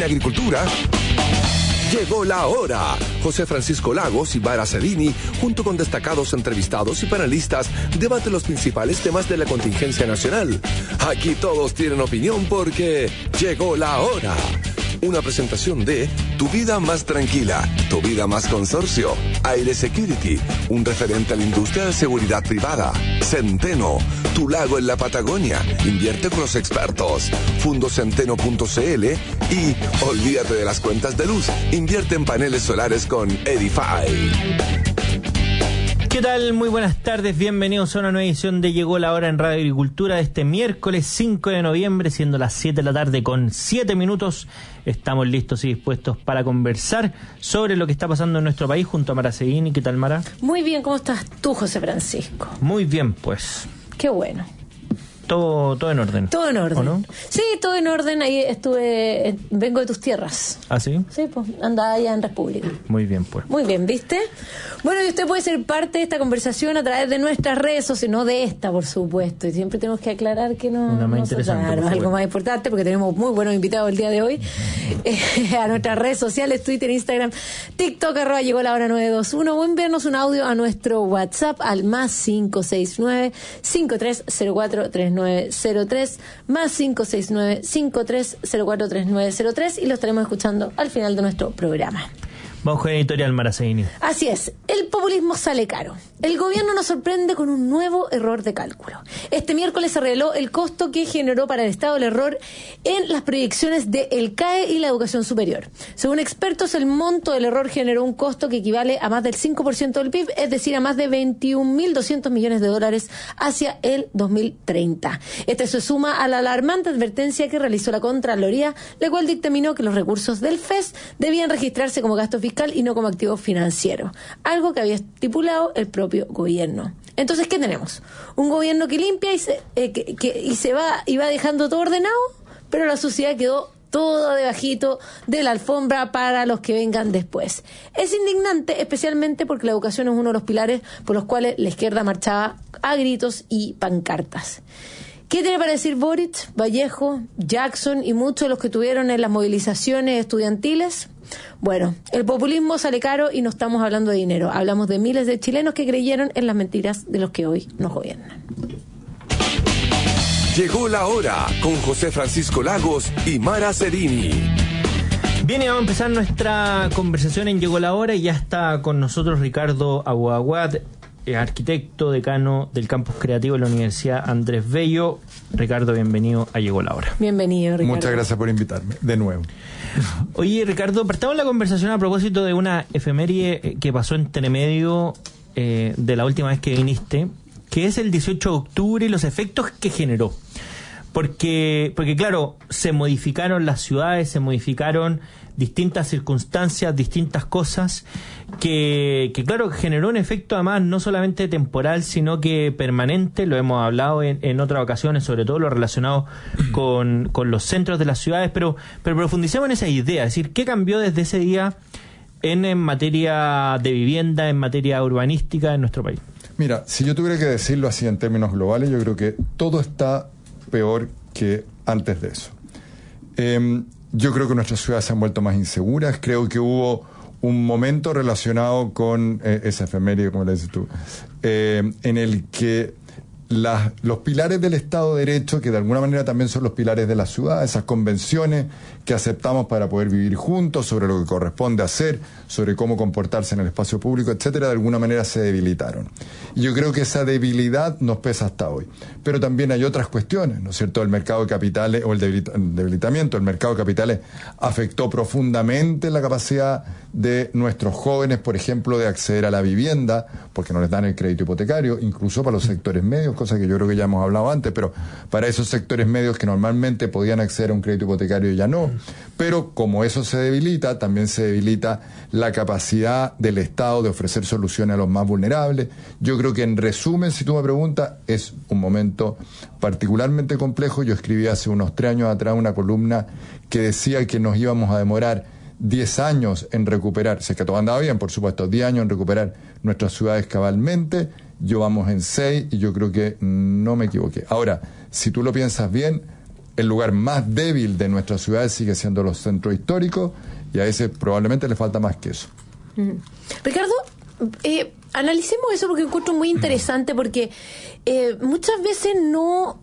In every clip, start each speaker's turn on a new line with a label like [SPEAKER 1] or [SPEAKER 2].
[SPEAKER 1] Agricultura. Llegó la hora. José Francisco Lagos y Mara Cerini, junto con destacados entrevistados y panelistas, debaten los principales temas de la contingencia nacional. Aquí todos tienen opinión porque llegó la hora. Una presentación de Tu Vida Más Tranquila, Tu Vida Más Consorcio, Aire Security, un referente a la industria de seguridad privada, Centeno, Tu Lago en la Patagonia, invierte con los expertos, Fundocenteno.cl y olvídate de las cuentas de luz, invierte en paneles solares con Edify.
[SPEAKER 2] ¿Qué tal? Muy buenas tardes, bienvenidos a una nueva edición de Llegó la Hora en Radio Agricultura de este miércoles 5 de noviembre, siendo las 7 de la tarde con 7 minutos. Estamos listos y dispuestos para conversar sobre lo que está pasando en nuestro país junto a Mara Seguini. ¿Qué tal, Mara?
[SPEAKER 3] Muy bien, ¿cómo estás tú, José Francisco?
[SPEAKER 2] Muy bien, pues.
[SPEAKER 3] Qué bueno.
[SPEAKER 2] Todo en orden.
[SPEAKER 3] Todo en orden.
[SPEAKER 2] ¿O no?
[SPEAKER 3] Sí, todo en orden. Ahí vengo de tus tierras.
[SPEAKER 2] ¿Ah, sí?
[SPEAKER 3] Sí, pues andaba allá en República.
[SPEAKER 2] Muy bien, pues.
[SPEAKER 3] Muy bien, ¿viste? Bueno, y usted puede ser parte de esta conversación a través de nuestras redes sociales, no de esta, por supuesto. Y siempre tenemos que aclarar que no es algo más importante, porque tenemos muy buenos invitados el día de hoy. A nuestras redes sociales, Twitter, Instagram, TikTok, @llegó la hora 921, o enviarnos un audio a nuestro WhatsApp al +569 5304 3903, +569 5304 3903, y lo estaremos escuchando al final de nuestro programa.
[SPEAKER 2] Vamos con editorial, Mara Seguini.
[SPEAKER 3] Así es, el populismo sale caro. El gobierno nos sorprende con un nuevo error de cálculo. Este miércoles se reveló el costo que generó para el Estado el error en las proyecciones del CAE y la educación superior. Según expertos, el monto del error generó un costo que equivale a más del 5% del PIB, es decir, a más de 21.200 millones de dólares hacia el 2030. Este se suma a la alarmante advertencia que realizó la Contraloría, la cual dictaminó que los recursos del FES debían registrarse como gasto fiscal y no como activo financiero, algo que había estipulado el propio gobierno. Entonces, ¿qué tenemos? Un gobierno que limpia y va dejando todo ordenado, pero la sociedad quedó todo debajito de la alfombra para los que vengan después. Es indignante, especialmente porque la educación es uno de los pilares por los cuales la izquierda marchaba a gritos y pancartas. ¿Qué tiene para decir Boric, Vallejo, Jackson y muchos de los que tuvieron en las movilizaciones estudiantiles? Bueno, el populismo sale caro y no estamos hablando de dinero. Hablamos de miles de chilenos que creyeron en las mentiras de los que hoy nos gobiernan.
[SPEAKER 1] Llegó la hora con José Francisco Lagos y Mara Cerini.
[SPEAKER 2] Bien, y vamos a empezar nuestra conversación en Llegó la Hora y ya está con nosotros Ricardo Aguaguat, arquitecto, decano del Campus Creativo de la Universidad Andrés Bello. Ricardo, bienvenido a Llegó la Hora.
[SPEAKER 3] Bienvenido, Ricardo.
[SPEAKER 4] Muchas gracias por invitarme, de nuevo.
[SPEAKER 2] Oye, Ricardo, partamos la conversación a propósito de una efeméride que pasó entre medio de la última vez que viniste, que es el 18 de octubre y los efectos que generó. Porque claro, se modificaron las ciudades, se modificaron distintas circunstancias, distintas cosas, que claro, generó un efecto además no solamente temporal, sino que permanente. Lo hemos hablado en otras ocasiones, sobre todo lo relacionado con los centros de las ciudades, pero profundicemos en esa idea, es decir, ¿qué cambió desde ese día en materia de vivienda, en materia urbanística en nuestro país?
[SPEAKER 4] Mira, si yo tuviera que decirlo así en términos globales, yo creo que todo está peor que antes de eso. Yo creo que nuestras ciudades se han vuelto más inseguras. Creo que hubo un momento relacionado con esa efeméride, como le dices tú, en el que los pilares del Estado de Derecho, que de alguna manera también son los pilares de la ciudad, esas convenciones que aceptamos para poder vivir juntos, sobre lo que corresponde hacer, sobre cómo comportarse en el espacio público, etcétera, de alguna manera se debilitaron. Y yo creo que esa debilidad nos pesa hasta hoy. Pero también hay otras cuestiones, ¿no es cierto? El mercado de capitales, o el debilitamiento del mercado de capitales afectó profundamente la capacidad de nuestros jóvenes, por ejemplo, de acceder a la vivienda, porque no les dan el crédito hipotecario, incluso para los sectores medios, cosa que yo creo que ya hemos hablado antes, pero para esos sectores medios que normalmente podían acceder a un crédito hipotecario ya no. Pero como eso se debilita, también se debilita la capacidad del Estado de ofrecer soluciones a los más vulnerables. Yo creo que, en resumen, si tú me preguntas, es un momento particularmente complejo. Yo escribí hace unos 3 años atrás una columna que decía que nos íbamos a demorar 10 años en recuperar, si es que todo andaba bien, por supuesto, 10 años en recuperar nuestras ciudades cabalmente. Yo vamos en 6 y yo creo que no me equivoqué. Ahora, si tú lo piensas bien, el lugar más débil de nuestras ciudades sigue siendo los centros históricos, y a ese probablemente le falta más que eso.
[SPEAKER 3] Ricardo, analicemos eso porque encuentro muy interesante, porque muchas veces no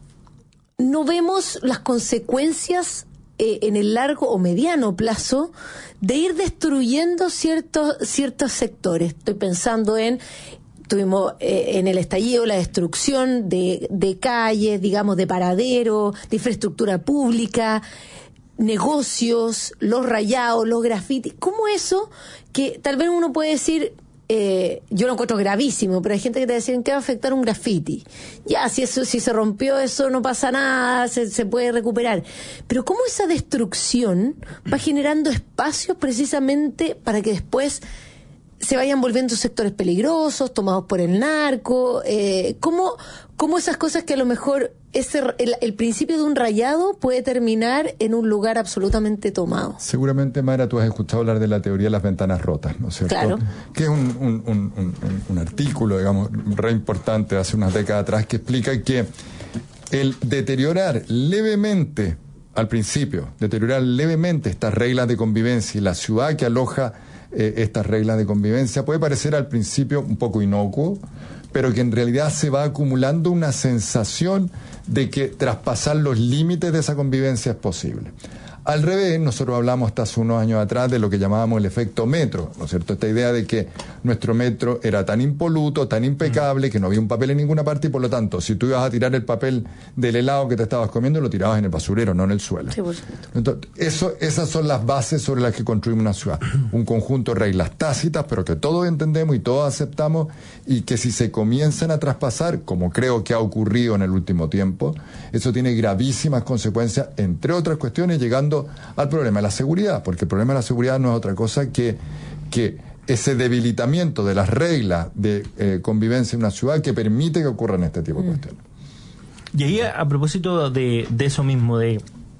[SPEAKER 3] vemos las consecuencias en el largo o mediano plazo de ir destruyendo ciertos sectores. Estoy pensando tuvimos en el estallido la destrucción de calles, digamos, de paraderos, de infraestructura pública, negocios, los rayados, los grafitis. ¿Cómo eso que tal vez uno puede decir, yo lo encuentro gravísimo, pero hay gente que te dice, ¿en qué va a afectar un grafiti? Ya, si se rompió eso no pasa nada, se puede recuperar. Pero ¿cómo esa destrucción va generando espacios precisamente para que después se vayan volviendo sectores peligrosos, tomados por el narco? ¿Cómo esas cosas que a lo mejor el principio de un rayado puede terminar en un lugar absolutamente tomado?
[SPEAKER 4] Seguramente, Mayra, tú has escuchado hablar de la teoría de las ventanas rotas, ¿no es cierto?
[SPEAKER 3] Claro.
[SPEAKER 4] Que es un artículo, digamos, re importante de hace unas décadas atrás, que explica que el deteriorar levemente, al principio, estas reglas de convivencia y la ciudad que aloja estas reglas de convivencia puede parecer al principio un poco inocuo, pero que en realidad se va acumulando una sensación de que traspasar los límites de esa convivencia es posible. Al revés, nosotros hablamos hasta hace unos años atrás de lo que llamábamos el efecto metro, ¿no es cierto? Esta idea de que nuestro metro era tan impoluto, tan impecable, que no había un papel en ninguna parte, y por lo tanto, si tú ibas a tirar el papel del helado que te estabas comiendo, lo tirabas en el basurero, no en el suelo. Sí, por supuesto. Entonces, esas son las bases sobre las que construimos una ciudad. Un conjunto de reglas tácitas, pero que todos entendemos y todos aceptamos, y que si se comienzan a traspasar, como creo que ha ocurrido en el último tiempo, eso tiene gravísimas consecuencias, entre otras cuestiones, llegando al problema de la seguridad, porque el problema de la seguridad no es otra cosa que ese debilitamiento de las reglas de convivencia en una ciudad que permite que ocurran este tipo de cuestiones.
[SPEAKER 2] Y ahí, a propósito de eso mismo, de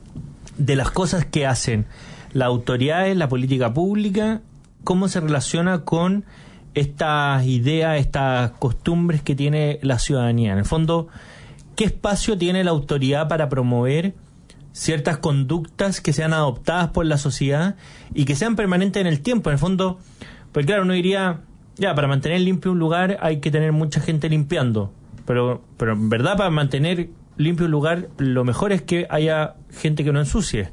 [SPEAKER 2] las cosas que hacen las autoridades, la política pública, ¿cómo se relaciona con estas ideas, estas costumbres que tiene la ciudadanía? En el fondo, ¿qué espacio tiene la autoridad para promover ciertas conductas que sean adoptadas por la sociedad y que sean permanentes en el tiempo? En el fondo, pues claro, uno diría, ya, para mantener limpio un lugar hay que tener mucha gente limpiando, pero en verdad, para mantener limpio un lugar, lo mejor es que haya gente que no ensucie.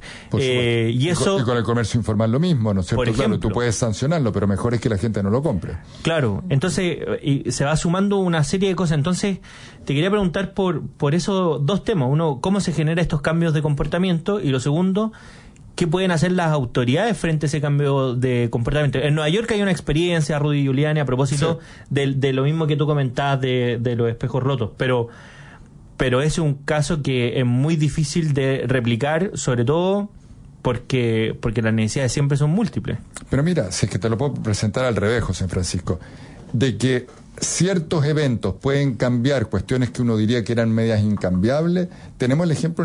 [SPEAKER 2] Y eso,
[SPEAKER 4] y con el comercio informal lo mismo, ¿no es cierto?
[SPEAKER 2] Por ejemplo,
[SPEAKER 4] claro, tú puedes sancionarlo, pero mejor es que la gente no lo compre.
[SPEAKER 2] Claro, entonces y se va sumando una serie de cosas. Entonces, te quería preguntar por esos dos temas. Uno, ¿cómo se generan estos cambios de comportamiento? Y lo segundo, ¿qué pueden hacer las autoridades frente a ese cambio de comportamiento? En Nueva York hay una experiencia, Rudy Giuliani, a propósito de lo mismo que tú comentabas de los espejos rotos, pero es un caso que es muy difícil de replicar, sobre todo porque las necesidades siempre son múltiples.
[SPEAKER 4] Pero mira, si es que te lo puedo presentar al revés, José Francisco, de que ciertos eventos pueden cambiar cuestiones que uno diría que eran medias incambiables, tenemos el ejemplo en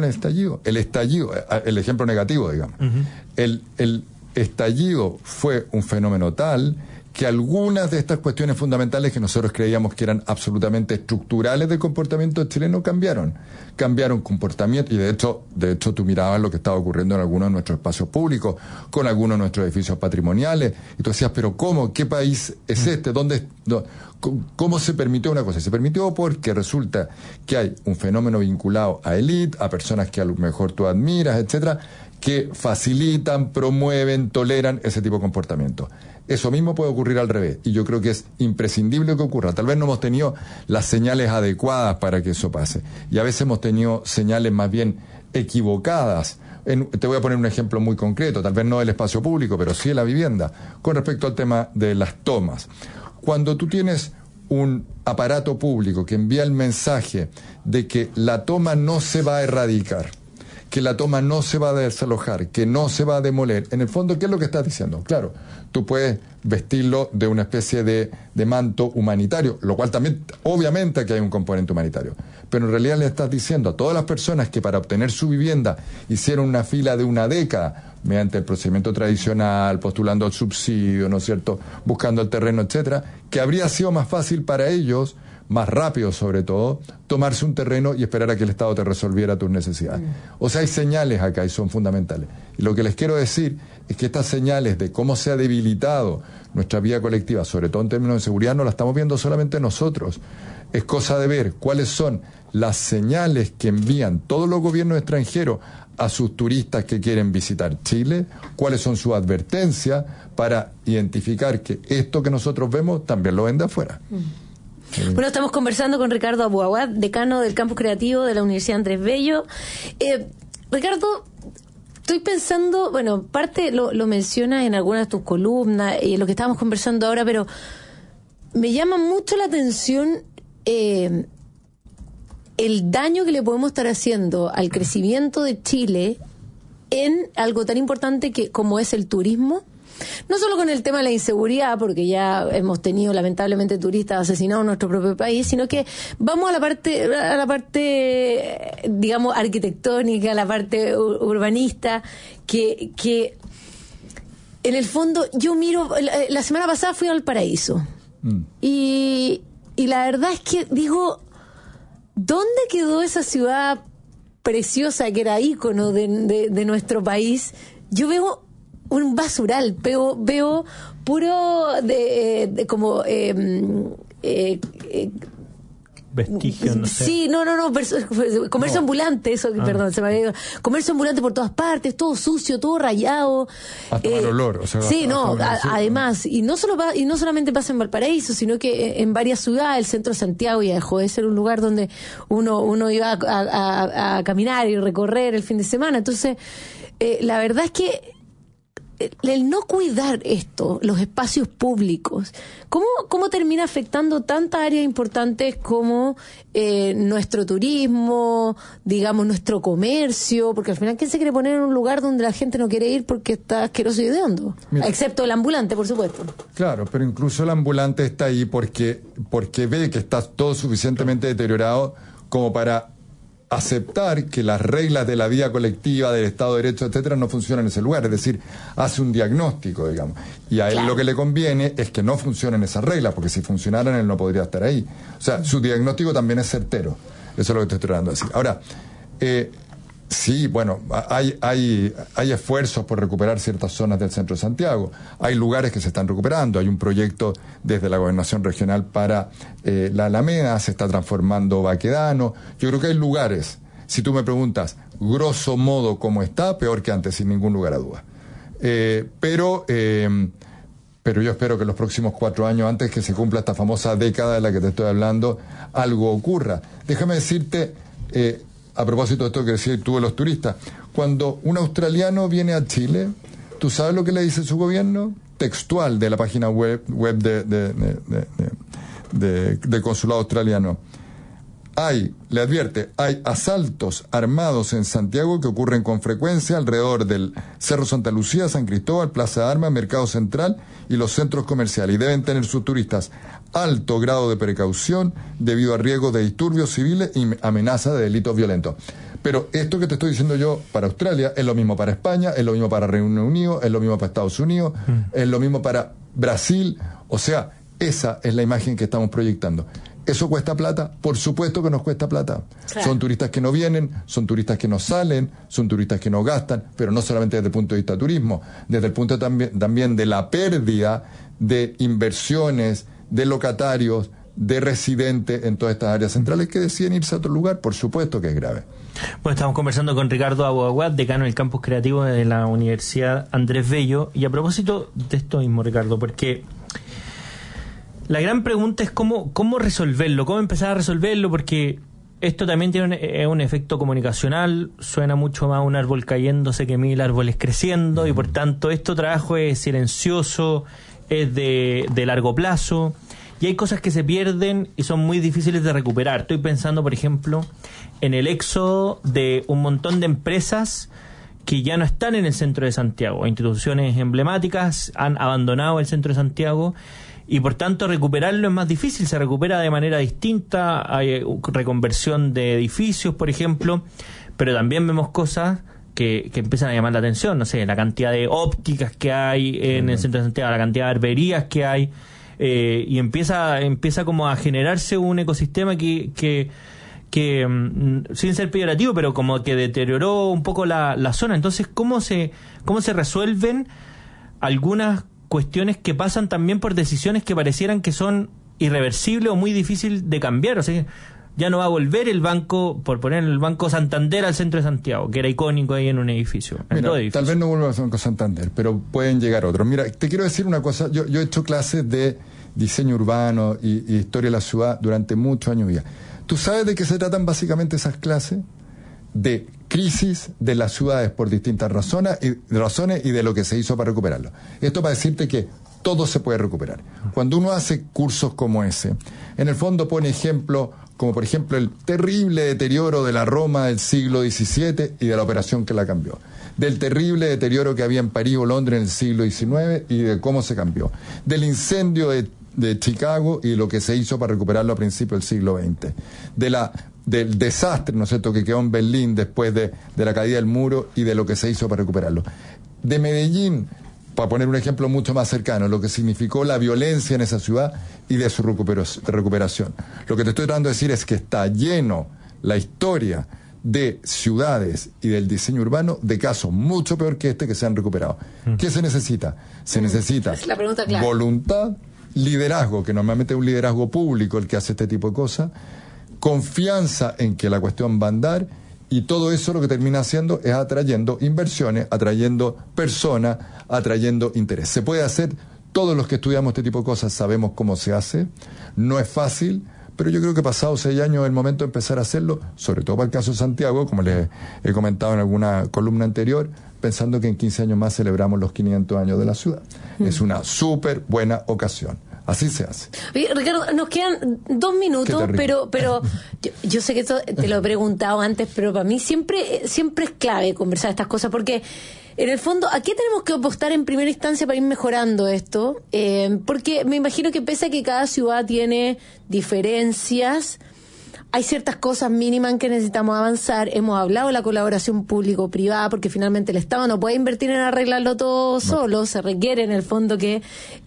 [SPEAKER 4] el ejemplo negativo, digamos. Uh-huh. El estallido fue un fenómeno tal que algunas de estas cuestiones fundamentales que nosotros creíamos que eran absolutamente estructurales del comportamiento chileno cambiaron comportamiento, y de hecho tú mirabas lo que estaba ocurriendo en algunos de nuestros espacios públicos, con algunos de nuestros edificios patrimoniales, y tú decías, pero ¿cómo? ¿Qué país es este? ¿Cómo se permitió una cosa? Se permitió porque resulta que hay un fenómeno vinculado a élite, a personas que a lo mejor tú admiras, etcétera, que facilitan, promueven, toleran ese tipo de comportamiento. Eso mismo puede ocurrir al revés, y yo creo que es imprescindible que ocurra. Tal vez no hemos tenido las señales adecuadas para que eso pase, y a veces hemos tenido señales más bien equivocadas. Te voy a poner un ejemplo muy concreto, tal vez no del espacio público, pero sí de la vivienda, con respecto al tema de las tomas. Cuando tú tienes un aparato público que envía el mensaje de que la toma no se va a erradicar, que la toma no se va a desalojar, que no se va a demoler, en el fondo, ¿qué es lo que estás diciendo? Claro, tú puedes vestirlo de una especie de manto humanitario, lo cual también, obviamente que hay un componente humanitario, pero en realidad le estás diciendo a todas las personas que para obtener su vivienda hicieron una fila de una década, mediante el procedimiento tradicional, postulando el subsidio, ¿no es cierto?, buscando el terreno, etcétera, que habría sido más fácil para ellos más rápido sobre todo, tomarse un terreno y esperar a que el Estado te resolviera tus necesidades. O sea, hay señales acá y son fundamentales. Y lo que les quiero decir es que estas señales de cómo se ha debilitado nuestra vida colectiva, sobre todo en términos de seguridad, no la estamos viendo solamente nosotros. Es cosa de ver cuáles son las señales que envían todos los gobiernos extranjeros a sus turistas que quieren visitar Chile, cuáles son sus advertencias para identificar que esto que nosotros vemos también lo ven de afuera.
[SPEAKER 3] Bueno, estamos conversando con Ricardo Abuaguad, decano del Campus Creativo de la Universidad Andrés Bello. Ricardo, estoy pensando, bueno, parte lo mencionas en algunas de tus columnas y en lo que estábamos conversando ahora, pero me llama mucho la atención el daño que le podemos estar haciendo al crecimiento de Chile en algo tan importante como es el turismo. No solo con el tema de la inseguridad, porque ya hemos tenido lamentablemente turistas asesinados en nuestro propio país, sino que vamos a la parte digamos arquitectónica, a la parte urbanista, que en el fondo yo miro, la semana pasada fui al Paraíso y la verdad es que digo, ¿dónde quedó esa ciudad preciosa que era ícono de nuestro país? Yo veo un basural, veo puro como
[SPEAKER 2] vestigios, no sé.
[SPEAKER 3] Sí, no, comercio ambulante, eso, perdón, se me había ido. Comercio ambulante por todas partes, todo sucio, todo rayado.
[SPEAKER 4] Hasta mal olor, o sea,
[SPEAKER 3] sí, además, y no solamente pasa en Valparaíso, sino que en varias ciudades, el centro de Santiago ya dejó de ser un lugar donde uno iba a caminar y recorrer el fin de semana. Entonces, la verdad es que el no cuidar esto, los espacios públicos, ¿cómo termina afectando tantas áreas importantes como nuestro turismo, digamos, nuestro comercio? Porque al final, ¿quién se quiere poner en un lugar donde la gente no quiere ir porque está asqueroso y hediondo? Excepto el ambulante, por supuesto.
[SPEAKER 4] Claro, pero incluso el ambulante está ahí porque ve que está todo suficientemente deteriorado como para aceptar que las reglas de la vida colectiva, del Estado de Derecho, etcétera, no funcionan en ese lugar. Es decir, hace un diagnóstico, digamos. Y a él lo que le conviene es que no funcionen esas reglas, porque si funcionaran él no podría estar ahí. O sea, su diagnóstico también es certero. Eso es lo que te estoy tratando de decir. Ahora, sí, bueno, hay esfuerzos por recuperar ciertas zonas del centro de Santiago. Hay lugares que se están recuperando. Hay un proyecto desde la Gobernación Regional para la Alameda, se está transformando Baquedano. Yo creo que hay lugares, si tú me preguntas, grosso modo cómo está, peor que antes, sin ningún lugar a duda. Pero yo espero que en los próximos 4 años, antes que se cumpla esta famosa década de la que te estoy hablando, algo ocurra. Déjame decirte, a propósito de esto que decías tú de los turistas, cuando un australiano viene a Chile, ¿tú sabes lo que le dice su gobierno? Textual de la página web del consulado australiano. Le advierte, hay asaltos armados en Santiago que ocurren con frecuencia alrededor del Cerro Santa Lucía, San Cristóbal, Plaza de Armas, Mercado Central y los centros comerciales, y deben tener sus turistas alto grado de precaución debido a riesgos de disturbios civiles y amenaza de delitos violentos. Pero esto que te estoy diciendo yo para Australia es lo mismo para España, es lo mismo para Reino Unido, es lo mismo para Estados Unidos, es lo mismo para Brasil. O sea, esa es la imagen que estamos proyectando. ¿Eso cuesta plata? Por supuesto que nos cuesta plata. Claro. Son turistas que no vienen, son turistas que no salen, son turistas que no gastan, pero no solamente desde el punto de vista de turismo, desde el punto también de la pérdida de inversiones, de locatarios, de residentes en todas estas áreas centrales que deciden irse a otro lugar. Por supuesto que es grave.
[SPEAKER 2] Bueno, estamos conversando con Ricardo Abuaguad, decano del Campus Creativo de la Universidad Andrés Bello. Y a propósito de esto mismo, Ricardo, porque la gran pregunta es cómo resolverlo, cómo empezar a resolverlo, porque esto también tiene un efecto comunicacional, suena mucho más a un árbol cayéndose que 1000 árboles creciendo, y por tanto este trabajo es silencioso, es de largo plazo, y hay cosas que se pierden y son muy difíciles de recuperar. Estoy pensando, por ejemplo, en el éxodo de un montón de empresas que ya no están en el centro de Santiago. Instituciones emblemáticas han abandonado el centro de Santiago, y por tanto recuperarlo es más difícil, se recupera de manera distinta, hay reconversión de edificios, por ejemplo, pero también vemos cosas que empiezan a llamar la atención, no sé, la cantidad de ópticas que hay en el centro de Santiago, la cantidad de barberías que hay, y empieza como a generarse un ecosistema que sin ser peyorativo, pero como que deterioró un poco la zona. Entonces, ¿cómo se resuelven algunas cuestiones que pasan también por decisiones que parecieran que son irreversibles o muy difíciles de cambiar? O sea, ya no va a volver el banco, por poner el Banco Santander al centro de Santiago, que era icónico ahí en un edificio.
[SPEAKER 4] Mira, tal vez no vuelva al Banco Santander, pero pueden llegar otros. Mira, te quiero decir una cosa. Yo he hecho clases de diseño urbano y historia de la ciudad durante muchos años ya. ¿Tú sabes de qué se tratan básicamente esas clases? De crisis de las ciudades por distintas razones y de lo que se hizo para recuperarlo. Esto para decirte que todo se puede recuperar. Cuando uno hace cursos como ese, en el fondo pone ejemplo, como por ejemplo el terrible deterioro de la Roma del siglo XVII y de la operación que la cambió, del terrible deterioro que había en París o Londres en el siglo XIX y de cómo se cambió, del incendio de Chicago y lo que se hizo para recuperarlo a principios del siglo XX, del desastre, ¿no es cierto?, que quedó en Berlín después de la caída del muro y de lo que se hizo para recuperarlo, de Medellín, para poner un ejemplo mucho más cercano, lo que significó la violencia en esa ciudad y de su recuperación. Lo que te estoy tratando de decir es que está lleno la historia de ciudades y del diseño urbano de casos mucho peor que este que se han recuperado. ¿Qué se necesita? Se necesita
[SPEAKER 3] es la pregunta clara.
[SPEAKER 4] Voluntad, liderazgo, que normalmente es un liderazgo público el que hace este tipo de cosas, confianza en que la cuestión va a andar, y todo eso lo que termina haciendo es atrayendo inversiones, atrayendo personas, atrayendo interés. Se puede hacer, todos los que estudiamos este tipo de cosas sabemos cómo se hace, no es fácil, pero yo creo que pasados 6 años es el momento de empezar a hacerlo, sobre todo para el caso de Santiago, como les he comentado en alguna columna anterior, pensando que en 15 años más celebramos los 500 años de la ciudad. Es una súper buena ocasión. Así se hace.
[SPEAKER 3] Oye, Ricardo, nos quedan 2 minutos, pero yo sé que esto te lo he preguntado antes, pero para mí siempre es clave conversar estas cosas, porque en el fondo, ¿a qué tenemos que apostar en primera instancia para ir mejorando esto? Porque me imagino que pese a que cada ciudad tiene diferencias, hay ciertas cosas mínimas en que necesitamos avanzar. Hemos hablado de la colaboración público-privada, porque finalmente el Estado no puede invertir en arreglarlo todo solo. Se requiere en el fondo que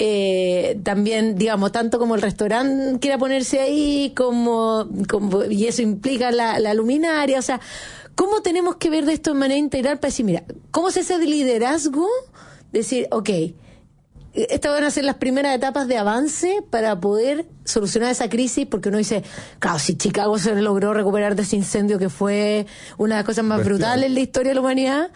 [SPEAKER 3] también, digamos, tanto como el restaurante quiera ponerse ahí, como y eso implica la luminaria. O sea, ¿cómo tenemos que ver de esto de manera integral para decir, mira, cómo es ese liderazgo? Decir, okay, estas van a ser las primeras etapas de avance para poder solucionar esa crisis, porque uno dice, claro, si Chicago se logró recuperar de ese incendio que fue una de las cosas más brutales en la historia de la humanidad,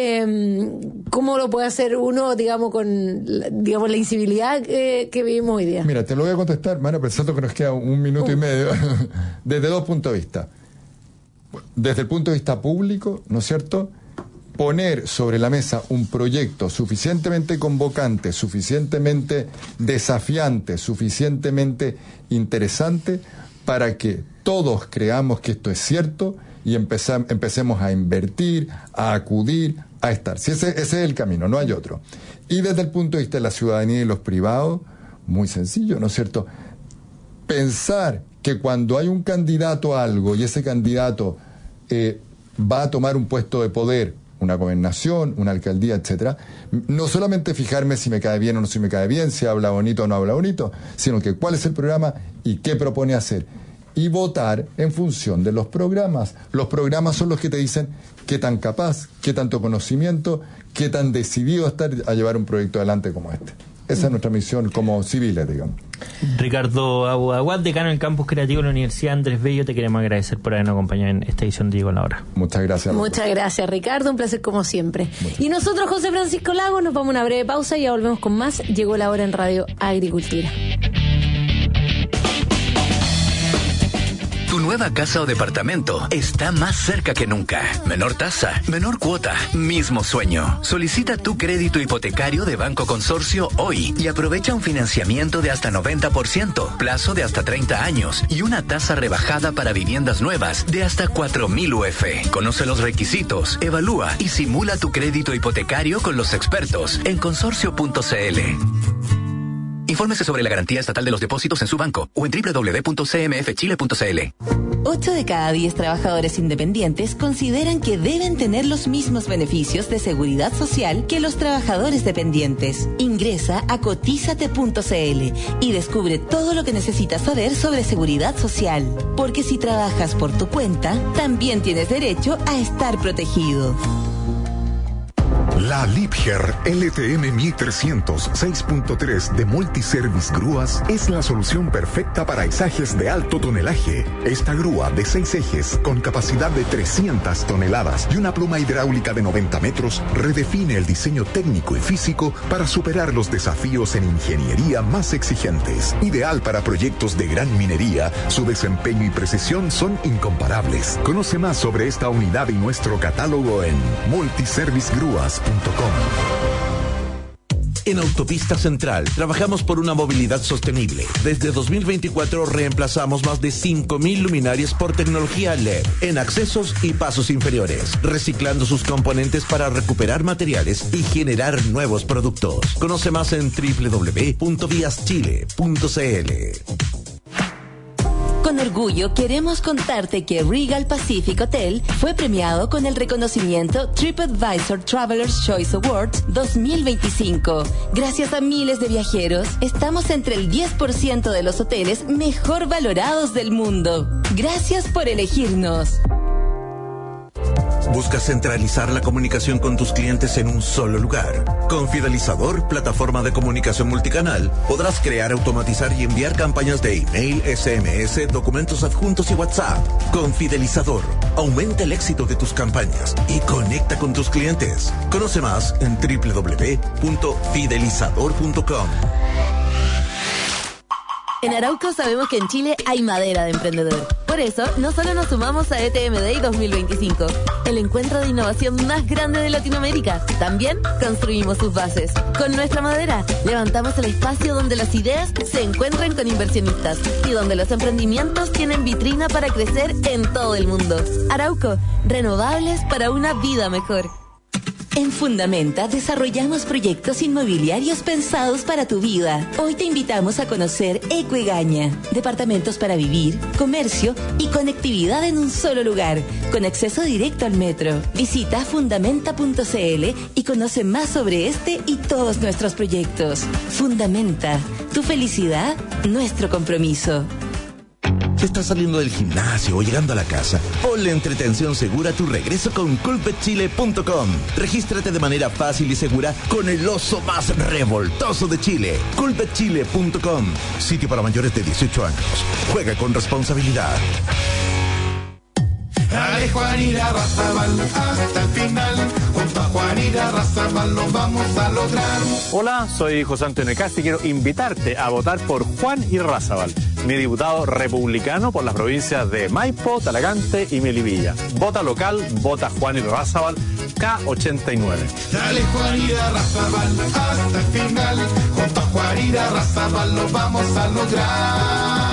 [SPEAKER 3] ¿cómo lo puede hacer uno, digamos, con la incivilidad que vivimos hoy día?
[SPEAKER 4] Mira, te lo voy a contestar, Mara, pensando que nos queda 1 minuto y medio, desde 2 puntos de vista. Desde el punto de vista público, ¿no es cierto?, poner sobre la mesa un proyecto suficientemente convocante, suficientemente desafiante, suficientemente interesante para que todos creamos que esto es cierto y empecemos a invertir, a acudir, a estar. Si ese es el camino, no hay otro. Y desde el punto de vista de la ciudadanía y los privados, muy sencillo, ¿no es cierto?, pensar que cuando hay un candidato a algo y ese candidato va a tomar un puesto de poder, una gobernación, una alcaldía, etcétera, no solamente fijarme si me cae bien o no si me cae bien, si habla bonito o no habla bonito, sino que cuál es el programa y qué propone hacer. Y votar en función de los programas. Los programas son los que te dicen qué tan capaz, qué tanto conocimiento, qué tan decidido estar a llevar un proyecto adelante como este. Esa es nuestra misión como civiles, digamos.
[SPEAKER 2] Ricardo Aguad, decano del Campus Creativo de la Universidad Andrés Bello, te queremos agradecer por habernos acompañado en esta edición de Llegó la Hora.
[SPEAKER 4] Muchas gracias.
[SPEAKER 3] Muchas gracias, Ricardo, un placer como siempre. Y nosotros, José Francisco Lagos, nos vamos a una breve pausa y ya volvemos con más. Llegó la Hora en Radio Agricultura.
[SPEAKER 5] Tu nueva casa o departamento está más cerca que nunca. Menor tasa, menor cuota, mismo sueño. Solicita tu crédito hipotecario de Banco Consorcio hoy y aprovecha un financiamiento de hasta 90%, plazo de hasta 30 años y una tasa rebajada para viviendas nuevas de hasta 4.000 UF. Conoce los requisitos, evalúa y simula tu crédito hipotecario con los expertos en consorcio.cl. Infórmese sobre la garantía estatal de los depósitos en su banco o en www.cmfchile.cl.
[SPEAKER 6] 8 de cada 10 trabajadores independientes consideran que deben tener los mismos beneficios de seguridad social que los trabajadores dependientes. Ingresa a cotízate.cl y descubre todo lo que necesitas saber sobre seguridad social. Porque si trabajas por tu cuenta, también tienes derecho a estar protegido.
[SPEAKER 7] La Liebherr LTM 1300 6.3 de Multiservice Grúas es la solución perfecta para izajes de alto tonelaje. Esta grúa de 6 ejes con capacidad de 300 toneladas y una pluma hidráulica de 90 metros redefine el diseño técnico y físico para superar los desafíos en ingeniería más exigentes. Ideal para proyectos de gran minería, su desempeño y precisión son incomparables. Conoce más sobre esta unidad y nuestro catálogo en multiservicegrúas.com.
[SPEAKER 8] En Autopista Central trabajamos por una movilidad sostenible. Desde 2024 reemplazamos más de 5.000 luminarias por tecnología LED en accesos y pasos inferiores, reciclando sus componentes para recuperar materiales y generar nuevos productos. Conoce más en www.viaschile.cl.
[SPEAKER 6] Con orgullo queremos contarte que Regal Pacific Hotel fue premiado con el reconocimiento TripAdvisor Traveler's Choice Awards 2025. Gracias a miles de viajeros, estamos entre el 10% de los hoteles mejor valorados del mundo. Gracias por elegirnos.
[SPEAKER 8] ¿Buscas centralizar la comunicación con tus clientes en un solo lugar? Con Fidelizador, plataforma de comunicación multicanal, podrás crear, automatizar y enviar campañas de email, SMS, documentos adjuntos y WhatsApp. Con Fidelizador, aumenta el éxito de tus campañas y conecta con tus clientes. Conoce más en www.fidelizador.com.
[SPEAKER 6] En Arauco sabemos que en Chile hay madera de emprendedor. Por eso, no solo nos sumamos a ETM Day 2025, el encuentro de innovación más grande de Latinoamérica, también construimos sus bases. Con nuestra madera, levantamos el espacio donde las ideas se encuentran con inversionistas y donde los emprendimientos tienen vitrina para crecer en todo el mundo. Arauco, renovables para una vida mejor. En Fundamenta desarrollamos proyectos inmobiliarios pensados para tu vida. Hoy te invitamos a conocer Ecoegaña. Departamentos para vivir, comercio y conectividad en un solo lugar, con acceso directo al metro. Visita fundamenta.cl y conoce más sobre este y todos nuestros proyectos. Fundamenta, tu felicidad, nuestro compromiso.
[SPEAKER 8] Si estás saliendo del gimnasio o llegando a la casa, ponle entretención segura a tu regreso con culpetchile.com. Regístrate de manera fácil y segura con el oso más revoltoso de Chile. culpetchile.com. Sitio para mayores de 18 años. Juega con responsabilidad.
[SPEAKER 9] Dale Juan y la Razabal hasta el final. Junto a Juan y la Razabal lo vamos a lograr.
[SPEAKER 10] Hola, soy José Antonio Casti y quiero invitarte a votar por Juan y Razabal, mi diputado republicano por las provincias de Maipo, Talagante y Melipilla. Vota local, vota Juan y Razabal, K89.
[SPEAKER 9] Dale Juan y la Razabal hasta el final. Junto a Juan y la Razabal lo vamos a lograr.